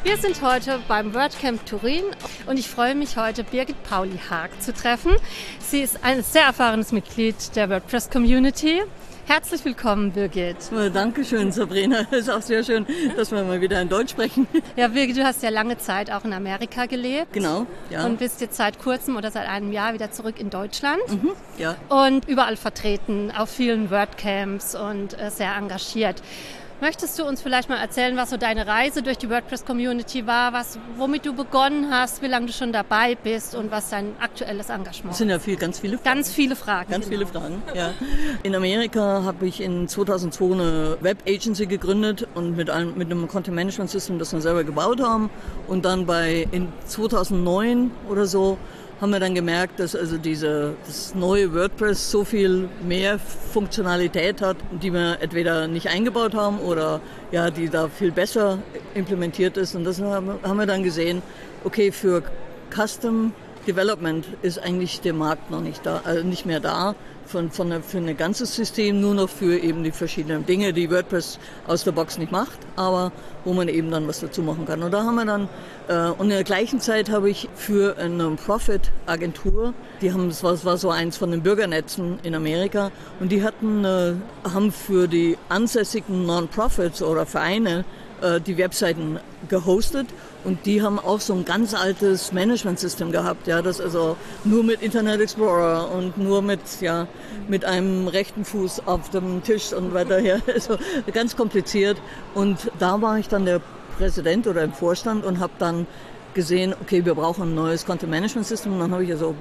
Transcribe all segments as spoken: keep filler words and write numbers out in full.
Wir sind heute beim WordCamp Turin und ich freue mich heute, Birgit Pauli-Haag zu treffen. Sie ist ein sehr erfahrenes Mitglied der WordPress-Community. Herzlich willkommen, Birgit. Oh, danke schön, Sabrina. Es ist auch sehr schön, dass wir mal wieder in Deutsch sprechen. Ja, Birgit, du hast ja lange Zeit auch in Amerika gelebt. Genau, ja. Und bist jetzt seit kurzem oder seit einem Jahr wieder zurück in Deutschland. Mhm, ja. Und überall vertreten, auf vielen WordCamps und äh, sehr engagiert. Möchtest du uns vielleicht mal erzählen, was so deine Reise durch die WordPress-Community war, was, womit du begonnen hast, wie lange du schon dabei bist und was dein aktuelles Engagement ist? Das sind ja viel, ganz viele Fragen. Ganz viele Fragen. Ganz genau. viele Fragen, ja. In Amerika habe ich in zweitausendzwei eine Web-Agency gegründet und mit einem, mit einem Content-Management-System, das wir selber gebaut haben. Und dann bei in zweitausendneun oder so haben wir dann gemerkt, dass also diese, das neue WordPress so viel mehr Funktionalität hat, die wir entweder nicht eingebaut haben oder ja, die da viel besser implementiert ist. Und das haben wir dann gesehen, okay, für Custom Development ist eigentlich der Markt noch nicht da, also nicht mehr da von, von eine, für ein ganzes System, nur noch für eben die verschiedenen Dinge, die WordPress aus der Box nicht macht, aber wo man eben dann was dazu machen kann. Und da haben wir dann, äh, und in der gleichen Zeit habe ich für eine Non-Profit-Agentur, die haben, das war, das war so eins von den Bürgernetzen in Amerika, und die hatten, äh, haben für die ansässigen Non-Profits oder Vereine äh, die Webseiten gehostet. Und die haben auch so ein ganz altes Management-System gehabt, ja, das also nur mit Internet Explorer und nur mit, ja, mit einem rechten Fuß auf dem Tisch und weiter her, also ganz kompliziert. Und da war ich dann der Präsident oder im Vorstand und habe dann gesehen, okay, wir brauchen ein neues Content-Management-System. Und dann habe ich also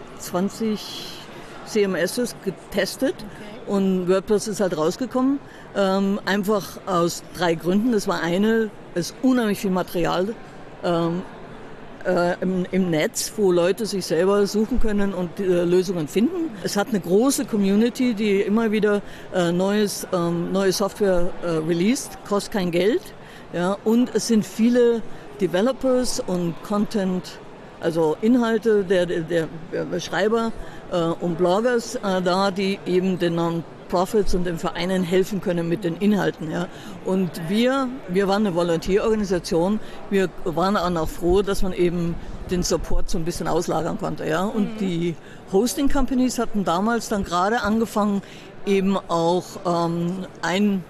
zwanzig C M Ss getestet. Okay. Und WordPress ist halt rausgekommen, ähm, einfach aus drei Gründen. Das war eine, es ist unheimlich viel Material ähm, äh, im, im Netz, wo Leute sich selber suchen können und äh, Lösungen finden. Es hat eine große Community, die immer wieder äh, neues, ähm, neue Software äh, released, kostet kein Geld. Ja, und es sind viele Developers und Content, also Inhalte der, der, der Schreiber äh, und Bloggers äh, da, die eben den Non-Profits und den Vereinen helfen können mit den Inhalten. Ja. Und wir, wir waren eine Volontärorganisation, wir waren auch noch froh, dass man eben den Support so ein bisschen auslagern konnte. Ja. Und mhm. die Hosting Companies hatten damals dann gerade angefangen, eben auch ähm, ein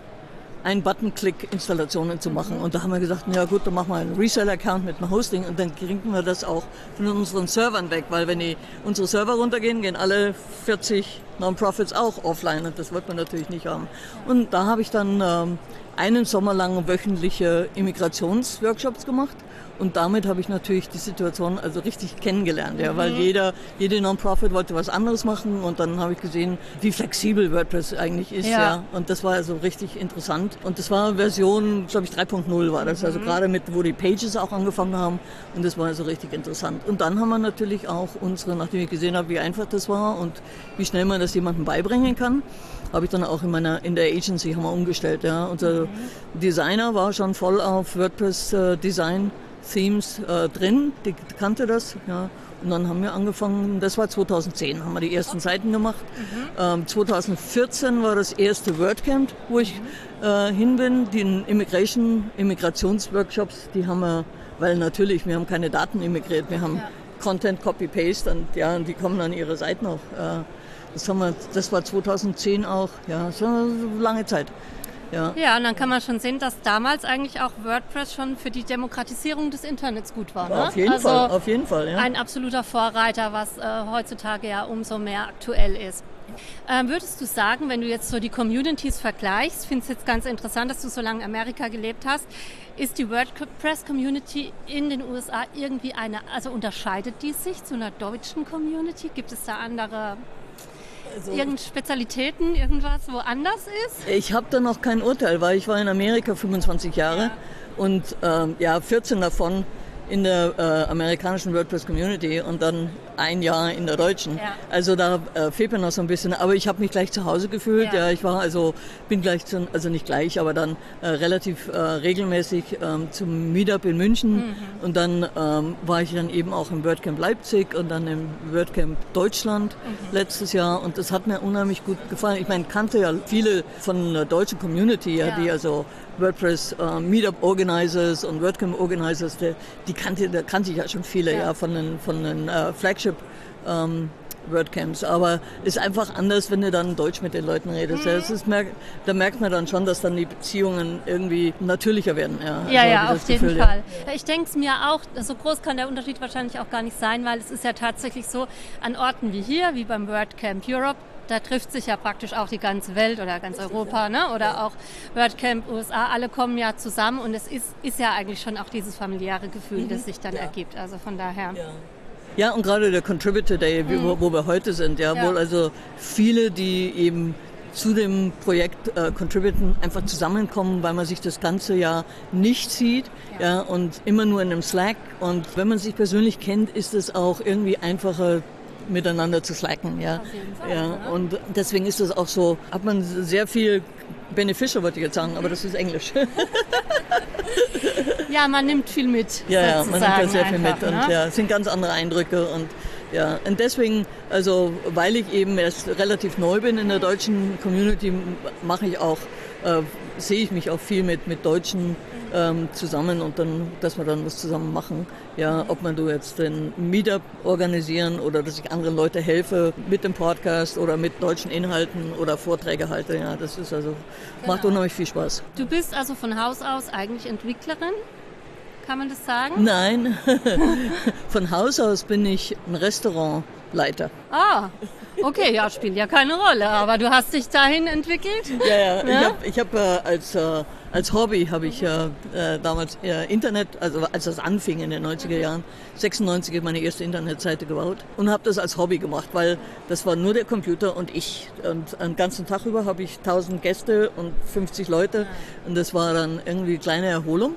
Ein-Button-Click-Installationen zu machen. Und da haben wir gesagt, ja gut, dann machen wir einen Reseller-Account mit einem Hosting und dann kriegen wir das auch von unseren Servern weg, weil wenn die, unsere Server runtergehen, gehen alle vierzig Non-Profits auch offline und das wird man natürlich nicht haben. Und da habe ich dann ähm, einen Sommer lang wöchentliche Immigrationsworkshops gemacht. Und damit habe ich natürlich die Situation also richtig kennengelernt, ja, weil jeder, jede Non-Profit wollte was anderes machen und dann habe ich gesehen, wie flexibel WordPress eigentlich ist, ja. ja. Und das war also richtig interessant. Und das war Version, glaube ich, drei Punkt null war das, mhm. also gerade mit, wo die Pages auch angefangen haben und das war also richtig interessant. Und dann haben wir natürlich auch unsere, nachdem ich gesehen habe, wie einfach das war und wie schnell man das jemandem beibringen kann, habe ich dann auch in meiner, in der Agency haben wir umgestellt, ja. Unser mhm. Designer war schon voll auf WordPress äh, Design Themes äh, drin, die kannte das, ja. Und dann haben wir angefangen, das war zweitausendzehn, haben wir die ersten Seiten gemacht. Mhm. Ähm, zweitausendvierzehn war das erste WordCamp, wo ich mhm. äh, hin bin. Die Immigration, Immigrationsworkshops, die haben wir, weil natürlich, wir haben keine Daten immigriert, wir haben ja. Content, Copy-Paste und ja, und die kommen an ihre Seiten auch. Äh, das haben wir, das war zweitausendzehn auch, ja, so eine lange Zeit. Ja. ja, und dann kann man schon sehen, dass damals eigentlich auch WordPress schon für die Demokratisierung des Internets gut war. Ne? Auf jeden also Fall, auf jeden Fall. Ja. Ein absoluter Vorreiter, was äh, heutzutage ja umso mehr aktuell ist. Ähm, würdest du sagen, wenn du jetzt so die Communities vergleichst, finde es jetzt ganz interessant, dass du so lange in Amerika gelebt hast, ist die WordPress-Community in den U S A irgendwie eine, also unterscheidet die sich zu einer deutschen Community? Gibt es da andere... Also, irgendeine Spezialitäten, irgendwas, wo anders ist? Ich habe da noch kein Urteil, weil ich war in Amerika fünfundzwanzig Jahre ja. und ähm, ja, vierzehn davon in der äh, amerikanischen WordPress-Community und dann ein Jahr in der deutschen. Ja. Also da äh, fehlt mir noch so ein bisschen. Aber ich habe mich gleich zu Hause gefühlt. Ja. Ja, ich war also, bin gleich, zu, also nicht gleich, aber dann äh, relativ äh, regelmäßig ähm, zum Meetup in München. Mhm. Und dann ähm, war ich dann eben auch im WordCamp Leipzig und dann im WordCamp Deutschland mhm. letztes Jahr. Und das hat mir unheimlich gut gefallen. Ich meine, kannte ja viele von der deutschen Community, ja, ja. die also WordPress äh, Meetup Organizers und WordCamp Organizers, die, die kannte, da kannte ich ja schon viele, ja, ja von den, von den äh, Flagship ähm, WordCamps, aber ist einfach anders, wenn du dann Deutsch mit den Leuten redest. Mhm. Ja, es ist, da merkt man dann schon, dass dann die Beziehungen irgendwie natürlicher werden. Ja, ja, also ja, auf jeden Gefühl, Fall. Ja. Ich denke es mir auch, so groß kann der Unterschied wahrscheinlich auch gar nicht sein, weil es ist ja tatsächlich so, an Orten wie hier, wie beim WordCamp Europe, da trifft sich ja praktisch auch die ganze Welt oder ganz Europa, ne? Oder auch WordCamp U S A, alle kommen ja zusammen und es ist, ist ja eigentlich schon auch dieses familiäre Gefühl, mhm. das sich dann ja. ergibt. Also von daher... Ja. Ja, und gerade der Contributor Day, mhm. wo, wo wir heute sind, ja, ja, wo also viele, die eben zu dem Projekt äh, contributen, einfach zusammenkommen, weil man sich das ganze Jahr nicht sieht, ja. ja, und immer nur in einem Slack. Und wenn man sich persönlich kennt, ist es auch irgendwie einfacher, miteinander zu slacken, ja. Auf jeden Fall, ja. Oder? Und deswegen ist das auch so, hat man sehr viel Beneficial, wollte ich jetzt sagen, aber das ist Englisch. Ja, man nimmt viel mit. Ja, ja, man nimmt da sehr viel einfach, mit und ne? ja, es sind ganz andere Eindrücke und ja, und deswegen, also weil ich eben erst relativ neu bin in der deutschen Community, mache ich auch, äh, sehe ich mich auch viel mit, mit Deutschen ähm, zusammen und dann, dass wir dann was zusammen machen. Ja, ob man du jetzt den Meetup organisieren oder dass ich anderen Leute helfe mit dem Podcast oder mit deutschen Inhalten oder Vorträge halte. Ja, das ist also, genau. macht unheimlich viel Spaß. Du bist also von Haus aus eigentlich Entwicklerin? Kann man das sagen? Nein, von Haus aus bin ich ein Restaurantleiter. Ah, okay, ja, spielt ja keine Rolle, aber du hast dich dahin entwickelt? Ja, ja, ja? ich habe hab, äh, als, äh, als Hobby habe ich äh, damals äh, Internet, also als das anfing in den neunziger Jahren, sechsundneunzig meine erste Internetseite gebaut und habe das als Hobby gemacht, weil das war nur der Computer und ich. Und einen ganzen Tag über habe ich tausend Gäste und fünfzig Leute und das war dann irgendwie kleine Erholung.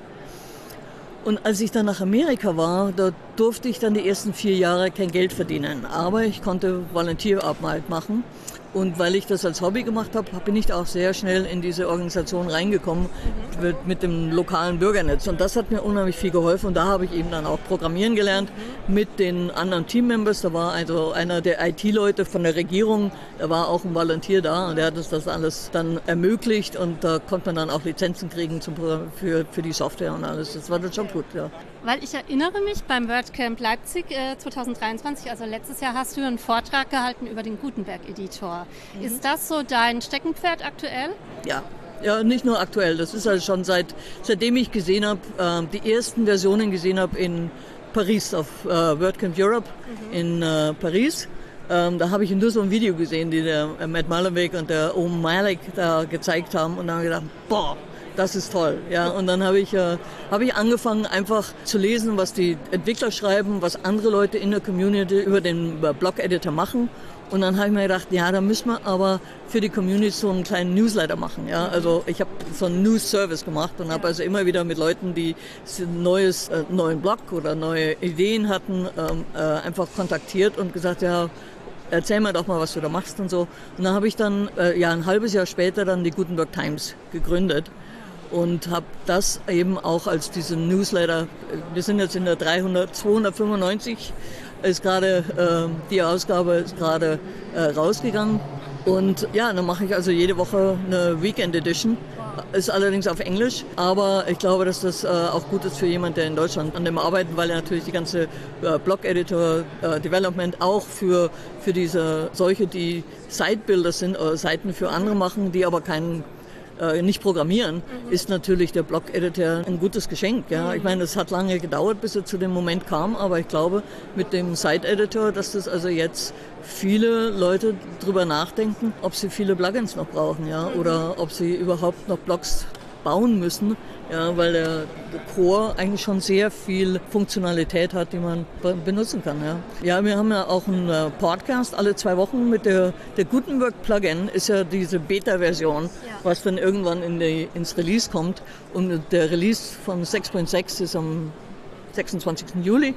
Und als ich dann nach Amerika war, da durfte ich dann die ersten vier Jahre kein Geld verdienen. Aber ich konnte Volunteerarbeit machen. Und weil ich das als Hobby gemacht habe, bin ich auch sehr schnell in diese Organisation reingekommen mhm. mit, mit dem lokalen Bürgernetz. Und das hat mir unheimlich viel geholfen. Und da habe ich eben dann auch Programmieren gelernt mhm. mit den anderen Teammembers. Da war also einer der I T-Leute von der Regierung, da war auch ein Volunteer da und der hat uns das alles dann ermöglicht. Und da konnte man dann auch Lizenzen kriegen zum, für, für die Software und alles. Das war dann schon gut, ja. Weil ich erinnere mich, beim WordCamp Leipzig äh, zwanzig dreiundzwanzig, also letztes Jahr, hast du einen Vortrag gehalten über den Gutenberg-Editor. Mhm. Ist das so dein Steckenpferd aktuell? Ja. Ja, nicht nur aktuell. Das ist also schon seit, seitdem ich gesehen habe, äh, die ersten Versionen gesehen habe in Paris, auf äh, WordCamp Europe mhm. in äh, Paris. Ähm, da habe ich nur so ein Video gesehen, die der äh, Matt Mullenweg und der Om Malik da gezeigt haben und dann habe ich gedacht, boah, das ist toll, ja. Und dann habe ich, äh, habe ich angefangen, einfach zu lesen, was die Entwickler schreiben, was andere Leute in der Community über den Blog-Editor machen. Und dann habe ich mir gedacht, ja, da müssen wir aber für die Community so einen kleinen Newsletter machen, ja. Also ich habe so einen News-Service gemacht und habe also immer wieder mit Leuten, die ein neues, äh, neuen Blog oder neue Ideen hatten, ähm, äh, einfach kontaktiert und gesagt, ja, erzähl mir doch mal, was du da machst und so. Und dann habe ich dann, äh, ja, ein halbes Jahr später dann die Gutenberg Times gegründet. Und habe das eben auch als diesen Newsletter, wir sind jetzt in der dreihundert, zweihundertfünfundneunzig, ist gerade, äh, die Ausgabe ist gerade äh, rausgegangen. Und ja, dann mache ich also jede Woche eine Weekend Edition, ist allerdings auf Englisch, aber ich glaube, dass das äh, auch gut ist für jemanden, der in Deutschland an dem arbeitet, weil er natürlich die ganze äh, Blog-Editor äh, Development auch für, für diese solche, die Site-Builder sind, oder Seiten für andere machen, die aber keinen Äh, nicht programmieren, mhm. ist natürlich der Blog-Editor ein gutes Geschenk. Ja? Ich meine, es hat lange gedauert, bis er zu dem Moment kam, aber ich glaube, mit dem Site-Editor, dass das also jetzt viele Leute drüber nachdenken, ob sie viele Plugins noch brauchen, ja, mhm. oder ob sie überhaupt noch Blogs bauen müssen, ja, weil der, der Core eigentlich schon sehr viel Funktionalität hat, die man be- benutzen kann. Ja. ja, wir haben ja auch einen äh, Podcast alle zwei Wochen mit der, der Gutenberg-Plugin, ist ja diese Beta-Version, ja. was dann irgendwann in die, ins Release kommt. Und der Release von sechs Punkt sechs ist am sechsundzwanzigsten Juli.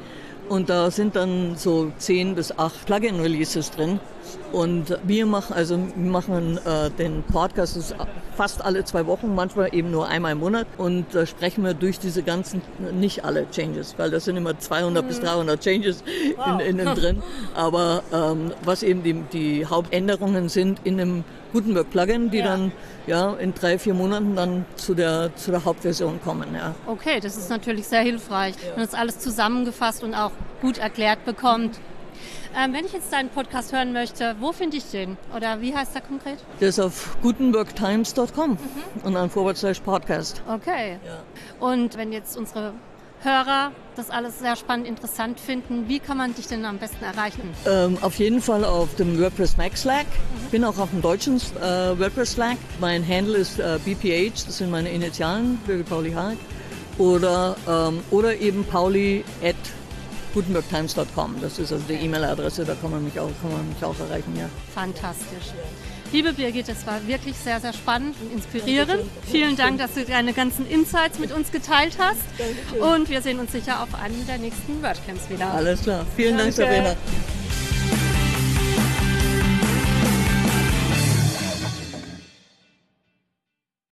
und da sind dann so zehn bis acht Plugin-Releases drin. Und wir machen also wir machen äh, den Podcast ist fast alle zwei Wochen, manchmal eben nur einmal im Monat und da äh, sprechen wir durch diese ganzen, nicht alle Changes, weil das sind immer zweihundert mhm. bis dreihundert Changes wow. in, innen drin. Aber ähm, was eben die, die Hauptänderungen sind in einem Gutenberg-Plugin, die ja. dann ja, in drei, vier Monaten dann zu der, zu der Hauptversion kommen. Ja. Okay, das ist natürlich sehr hilfreich, ja. wenn man das alles zusammengefasst und auch gut erklärt bekommt. Ähm, wenn ich jetzt deinen Podcast hören möchte, wo finde ich den? Oder wie heißt der konkret? Der ist auf gutenberg times punkt com mhm. und dann forward slash podcast. Okay. Ja. Und wenn jetzt unsere Hörer das alles sehr spannend, interessant finden, wie kann man dich denn am besten erreichen? Ähm, auf jeden Fall auf dem WordPress Mac Slack. Ich mhm. bin auch auf dem deutschen äh, WordPress Slack. Mein Handle ist äh, B P H, das sind meine Initialen, Birgit Pauli Haag. Oder, ähm, oder eben pauli at gutenberg times punkt com. Das ist also die E-Mail-Adresse, da kann man mich auch, kann man mich auch erreichen. Ja. Fantastisch. Liebe Birgit, es war wirklich sehr, sehr spannend und inspirierend. Vielen Dank, dass du deine ganzen Insights mit uns geteilt hast. Und wir sehen uns sicher auf einem der nächsten WordCamps wieder. Alles klar. Vielen Dank, Sabrina.